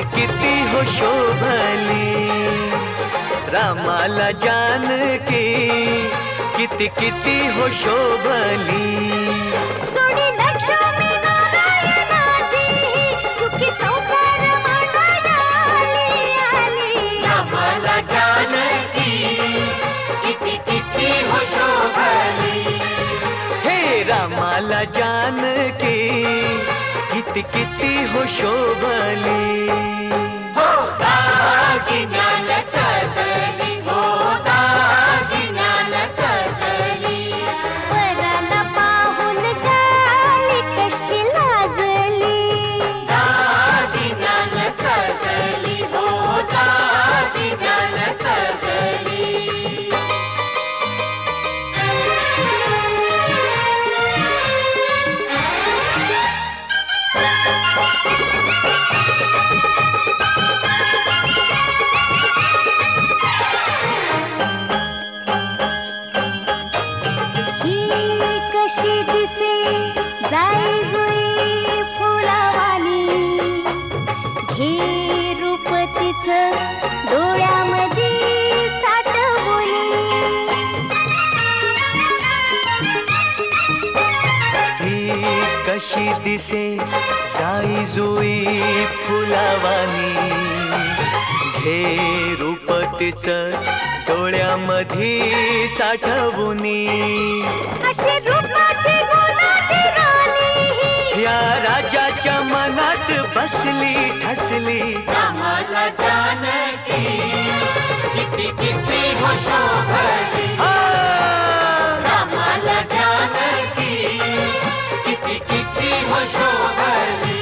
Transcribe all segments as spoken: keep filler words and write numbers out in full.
किती हो शोभली, रामाला जानकी किती किती हो शोभली. जोडी लक्ष्मी नारायणाची सुखी संसार मांडाया आली आली. रामाला जानकी किती किती हो शोभली. हे रामाला जानकी किती किती हो शोभली. हो दागिन्यान सजली, हो दागिन्यान सजली. वराला पाहून गाली कशी लाजली. दागिन्यान सजली, हो दागिन्यान सजली. कशी दिसे जाई जुई फुलावानी, घे रूप तिचं डोळ्यामध्ये साठवुनी. ही कशी दिसे साई जुई फुलावानी, घे रूप तिचं डोळ्यामध्ये साठवुनी. अशी रूपाची गुणाची राणी या राजाच्या मनात बसली ठसली. रामाला जानकी किती किती हो शोभली. आ, रामाला जानकी किती किती हो शोभली.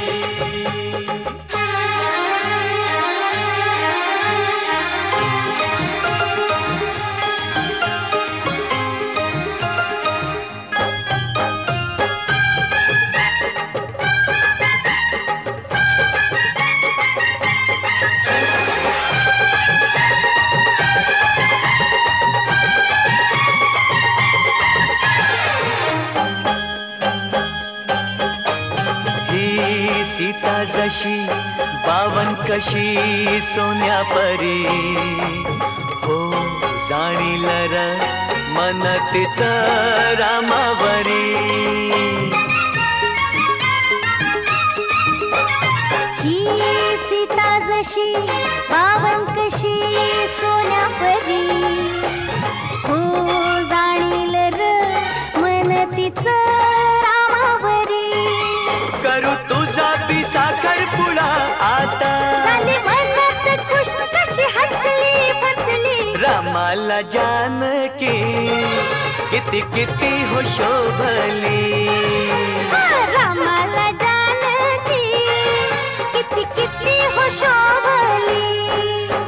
ही सीता जशी बावन कशी सोन्या परी, हो जाणील र मन तिचं रामावरी. ही सीता जशी बावन कशी सोन्या परी, हो जाणील र मन तिचं रामावरी. करू तुझा बी साखर पुडा आता, झाली मनात खुश कशी हसली फसली. रामाला जानकी किती किती हो शोभली. रामाला जानकी किती किती हो शोभली.